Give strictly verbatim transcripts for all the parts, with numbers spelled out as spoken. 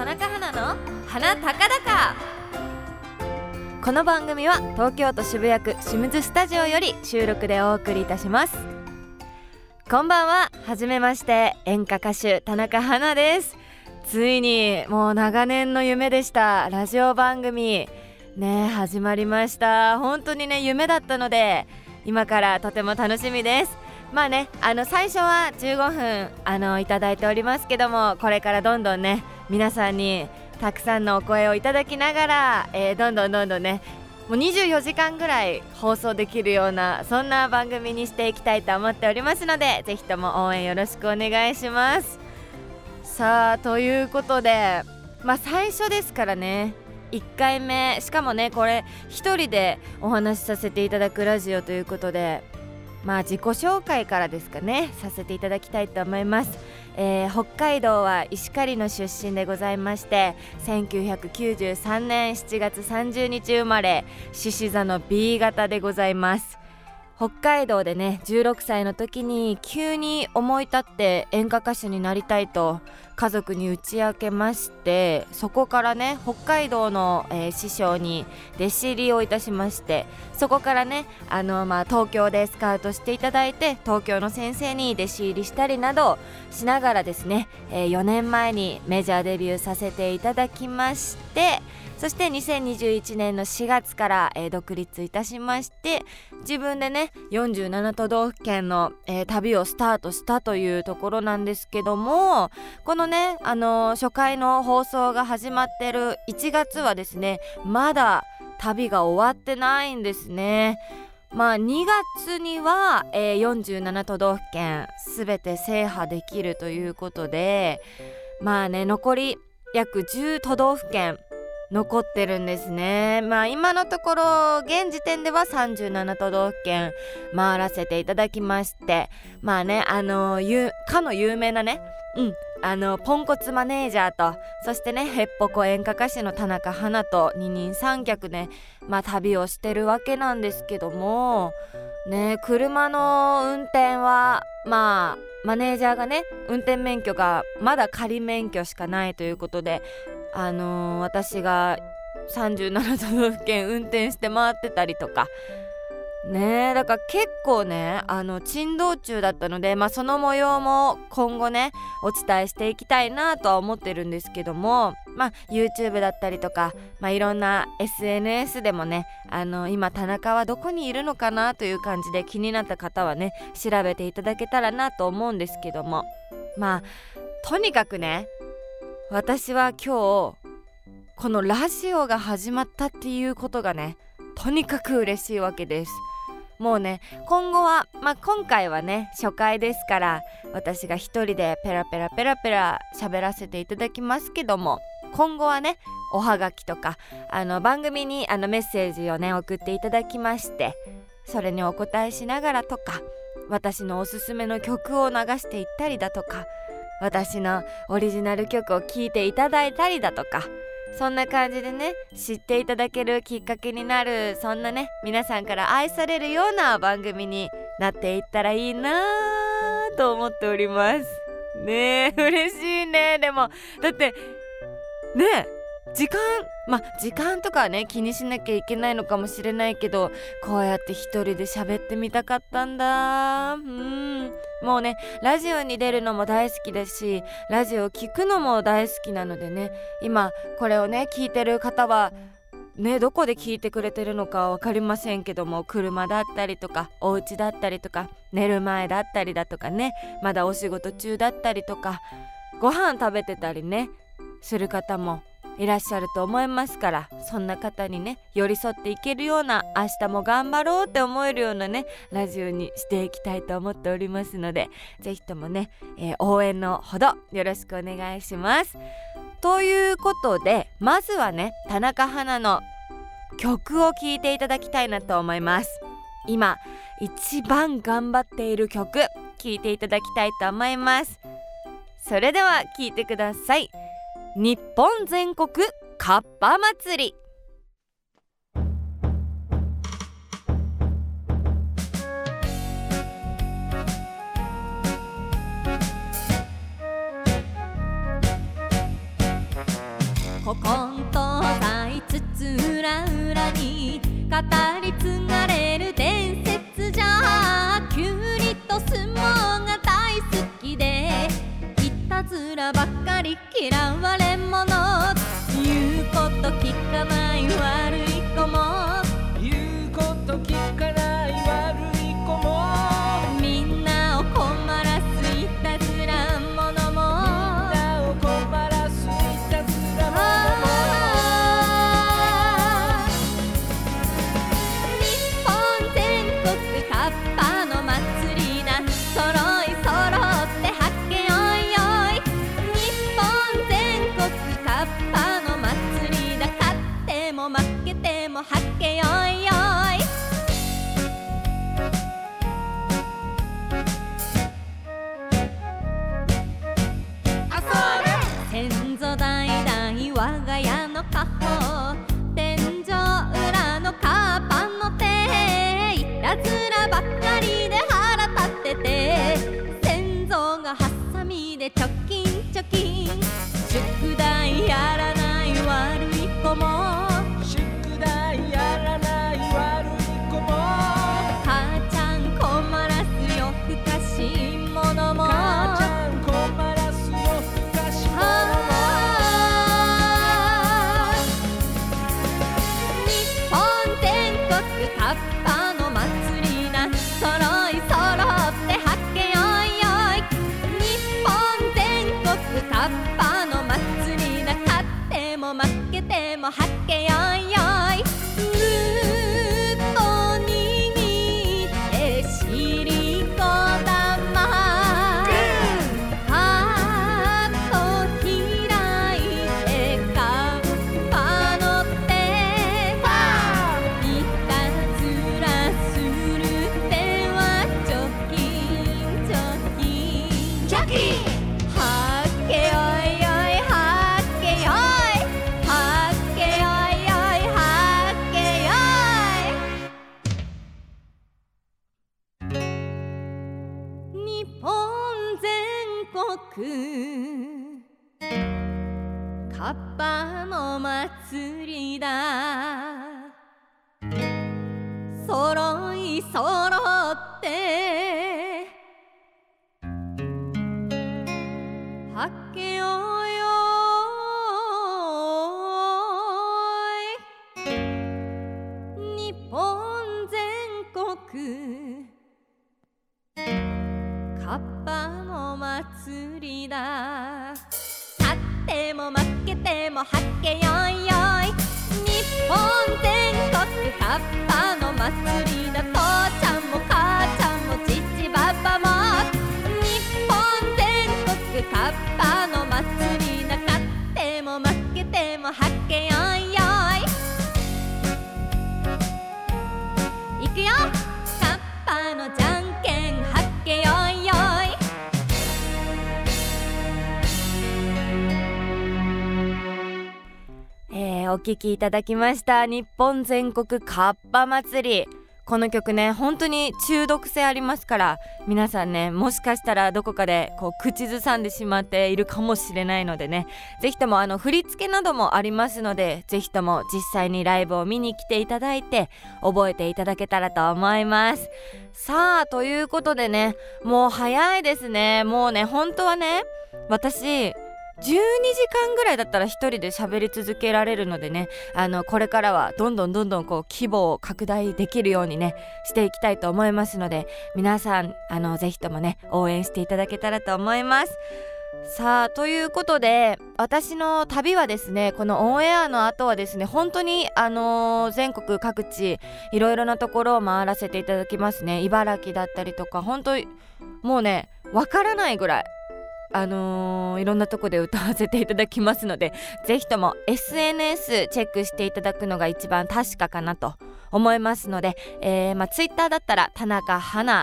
田中花の花高々。この番組は東京都渋谷区清水スタジオより収録でお送りいたします。こんばんは、はじめまして、演歌歌手田中花です。ついにもう長年の夢でしたラジオ番組ね始まりました。本当にね夢だったので今からとても楽しみです。まあねあの最初はじゅうごふんあのいただいておりますけども、これからどんどんね皆さんにたくさんのお声をいただきながら、えー、どんどんどんどんねもうにじゅうよじかんぐらい放送できるようなそんな番組にしていきたいと思っておりますので、ぜひとも応援よろしくお願いします。さあということで、まあ最初ですからねいっかいめ、しかもねこれ一人でお話しさせていただくラジオということで、まあ自己紹介からですかねさせていただきたいと思います。えー、北海道は石狩の出身でございまして、せんきゅうひゃくきゅうじゅうさんねんしちがつさんじゅうにち生まれ、獅子座の ビー 型でございます。北海道でねじゅうろくさいの時に急に思い立って演歌歌手になりたいと家族に打ち明けまして、そこからね北海道の、えー、師匠に弟子入りをいたしまして、そこからねあの、まあ、東京でスカウトしていただいて東京の先生に弟子入りしたりなどしながらですね、えー、よねんまえにメジャーデビューさせていただきまして、そしてにせんにじゅういちねんのしがつから、えー、独立いたしまして、自分でねよんじゅうななとどうふけんの、えー、旅をスタートしたというところなんですけども、このね、あのー、初回の放送が始まってるいちがつはですねまだ旅が終わってないんですね。まあにがつには、えー、よんじゅうななとどうふけんすべて制覇できるということで、まあね残り約じゅうとどうふけん残ってるんですね。まあ今のところ現時点ではさんじゅうななとどうふけん回らせていただきまして、まあねあのー、かの有名なねうんあのポンコツマネージャーと、そしてねへっぽこ演歌歌手の田中花と二人三脚ねまあ旅をしてるわけなんですけどもね、車の運転はまあマネージャーがね運転免許がまだ仮免許しかないということで、あのー、私がさんじゅうななとどうふけん運転して回ってたりとかね、だから結構ねあの珍道中だったので、まあその模様も今後ねお伝えしていきたいなとは思ってるんですけども、まあ YouTube だったりとか、まあいろんな エスエヌエス でもねあの今田中はどこにいるのかなという感じで気になった方はね調べていただけたらなと思うんですけども、まあとにかくね私は今日このラジオが始まったっていうことがねとにかく嬉しいわけです。もうね今後は、まあ、今回はね初回ですから私が一人でペラペラペラペラ喋らせていただきますけども、今後はねおはがきとかあの番組にあのメッセージをね送っていただきまして、それにお答えしながらとか私のおすすめの曲を流していったりだとか、私のオリジナル曲を聴いていただいたりだとか、そんな感じでね知っていただけるきっかけになる、そんなね皆さんから愛されるような番組になっていったらいいなと思っておりますね。え嬉しいね。でもだってね時間まあ時間とかはね気にしなきゃいけないのかもしれないけど、こうやって一人で喋ってみたかったんだ。うんもうねラジオに出るのも大好きだし、ラジオを聞くのも大好きなのでね、今これをね聞いてる方はねどこで聞いてくれてるのかわかりませんけども、車だったりとかお家だったりとか寝る前だったりだとかね、まだお仕事中だったりとかご飯食べてたりねする方もいらっしゃると思いますから、そんな方にね寄り添っていけるような、明日も頑張ろうって思えるようなねラジオにしていきたいと思っておりますので、ぜひともね、えー、応援のほどよろしくお願いします。ということでまずはね田中花の曲を聴いていただきたいなと思います。今一番頑張っている曲聴いていただきたいと思います。それでは聴いてください。日本全国かっぱ祭り。 古今東西津々浦々に語り継がれる伝説じゃ。キュウリと相撲が大好きでいたずらばっかり嫌われ者。言うこと聞かない悪い子も言うこと聞かない悪い子もみんなを困らすいたずら者もみんなを困らすいたずら者も日本全国カッパの祭りだ。そろいそろってはっけよいよい。日本全国カッパの祭りだ。勝っても負けてもはっけよいよい。先祖代々我が家の家宝天井裏のカーパンの手いたずらばっかりで腹立ってて先祖がハサミでチョキンチョキン宿題やらない悪い子も宿題やらない悪い子も母ちゃん困らすよふかしいものも母ちゃん困らすよふかしいものも日本全国カッパの祭りな。そろいそろってはっけよいよい。日本全国カッパの祭りな。勝っても負けてもはっけよいよい。ぐーっと握って尻子玉はっと開いてカッパの手いたずらする手はチョキンチョキンチョキンはっけよいよいはっけよいはっけよいよいはっけよい。日本全国カッパの祭りだ。そろいそろってはっけよよい。日本全国カッパの祭りだ。勝っても負けてもはっけよいよい。日本全国カッパの祭りだ。父ちゃんも母ちゃんも父パパも日本全国カッパの祭りだ。勝っても負けてもはっけよいよい。いくよカッパのじゃんけんはっけよいよい。えー、お聴きいただきました日本全国カッパ祭り。この曲ね本当に中毒性ありますから皆さんねもしかしたらどこかでこう口ずさんでしまっているかもしれないのでねぜひともあの振り付けなどもありますのでぜひとも実際にライブを見に来ていただいて覚えていただけたらと思います。さあということでねもう早いですね。もうね本当はね私じゅうにじかんぐらいだったら一人で喋り続けられるのでねあのこれからはどんどんどんどんこう規模を拡大できるようにねしていきたいと思いますので皆さんあのぜひともね応援していただけたらと思います。さあということで私の旅はですねこのオンエアの後はですね本当にあのー、全国各地いろいろなところを回らせていただきますね。茨城だったりとか本当もうねわからないぐらいあのー、いろんなとこで歌わせていただきますのでぜひとも エスエヌエス チェックしていただくのが一番確かかなと思いますので、えーまあ、ツイッターだったら田中花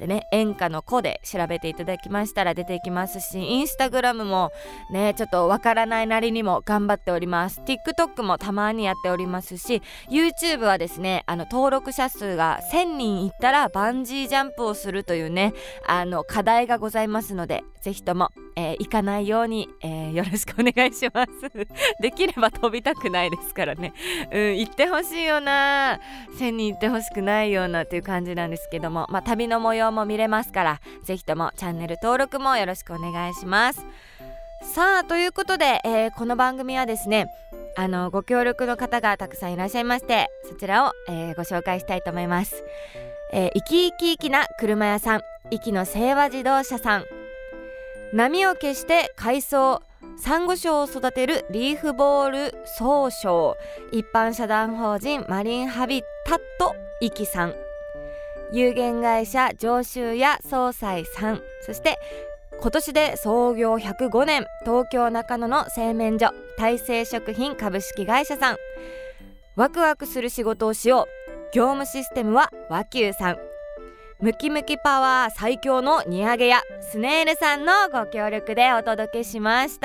でね、演歌の子で調べていただきましたら出てきますし、インスタグラムもねちょっとわからないなりにも頑張っております。 TikTok もたまにやっておりますし、 YouTube はですねあの登録者数がせんにんいったらバンジージャンプをするというねあの課題がございますので、ぜひとも、えー、行かないように、えー、よろしくお願いしますできれば飛びたくないですからね、うん、行ってほしいよな、せんにん行ってほしくないようなという感じなんですけども、まあ、旅の模様も見れますから、ぜひともチャンネル登録もよろしくお願いします。さあということで、えー、この番組はですねあのご協力の方がたくさんいらっしゃいまして、そちらを、えー、ご紹介したいと思います。えー、生き生き生きな車屋さん、生きの清和自動車さん、波を消して海藻サンゴ礁を育てるリーフボール総称、一般社団法人マリンハビタット生きさん、有限会社上州屋総裁さん、そして今年で創業ひゃくごねん、東京中野の製麺所大成食品株式会社さん、ワクワクする仕事をしよう、業務システムは和久さん、ムキムキパワー最強の荷上げ屋スネールさんのご協力でお届けしました。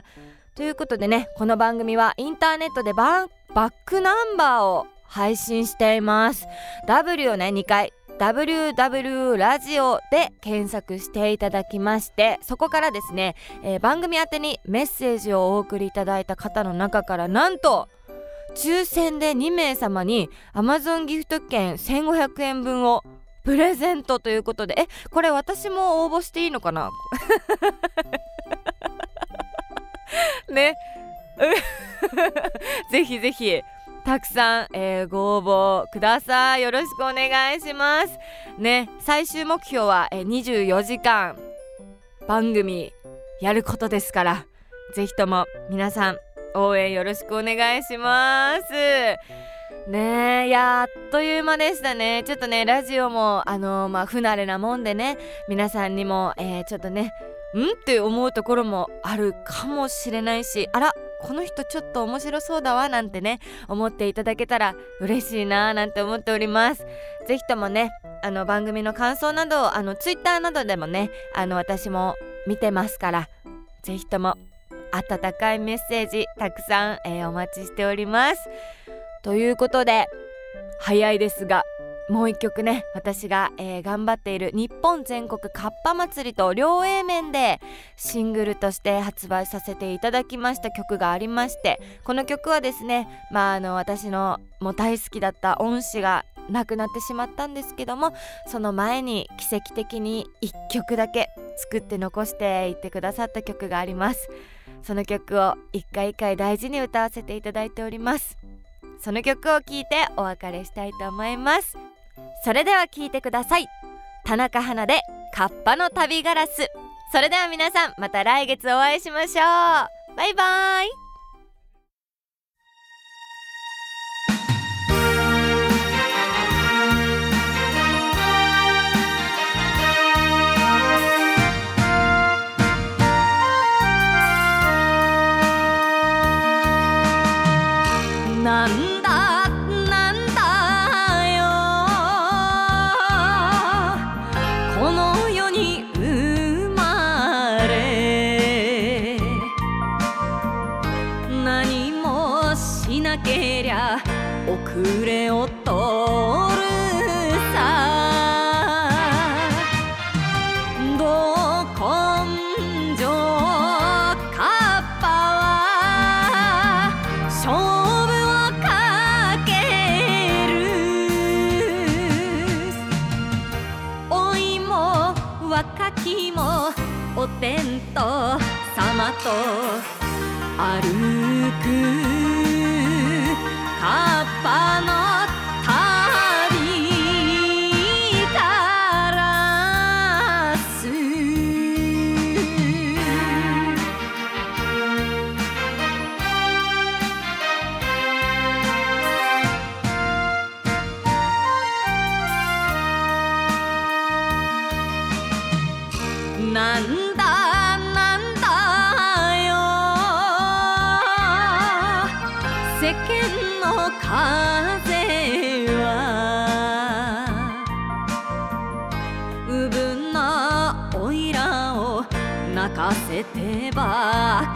ということでね、この番組はインターネットでバンバックナンバーを配信しています。 W をねにかい ダブリューダブリュー ラジオで検索していただきまして、そこからですね、えー、番組宛てにメッセージをお送りいただいた方の中から、なんと抽選でにめい様に Amazon ギフト券せんごひゃくえんぶんをプレゼントということで、えこれ私も応募していいのかなねぜひぜひたくさん、えー、ご応募ください。よろしくお願いしますね。最終目標は、えー、にじゅうよじかん番組やることですから、ぜひとも皆さん応援よろしくお願いしますね。えいやあっという間でしたね。ちょっとねラジオもあのー、まあ不慣れなもんでね、皆さんにも、えー、ちょっとねんって思うところもあるかもしれないし、あらこの人ちょっと面白そうだわなんてね思っていただけたら嬉しいななんて思っております。ぜひともねあの番組の感想などあのツイッターなどでもねあの私も見てますから、ぜひとも温かいメッセージたくさん、えー、お待ちしております。ということで早いですがもう一曲ね、私が、えー、頑張っている日本全国カッパ祭りと両 A 面でシングルとして発売させていただきました曲がありまして、この曲はですね、まあ、あの私のもう大好きだった恩師が亡くなってしまったんですけども、その前に奇跡的にいっきょくだけ作って残していってくださった曲があります。その曲を一回一回大事に歌わせていただいております。その曲を聴いてお別れしたいと思います。それでは聴いてください。田中花でカッパの旅ガラス。それでは皆さんまた来月お会いしましょう。バイバイ。なんだなんだよこの世に生まれ、何もしなけりゃ遅れを取るさ。ど根性カッパは勝負若きもお天道様と歩くカッパの旅ガラス。なんだなんだよ世間の風は奪せてば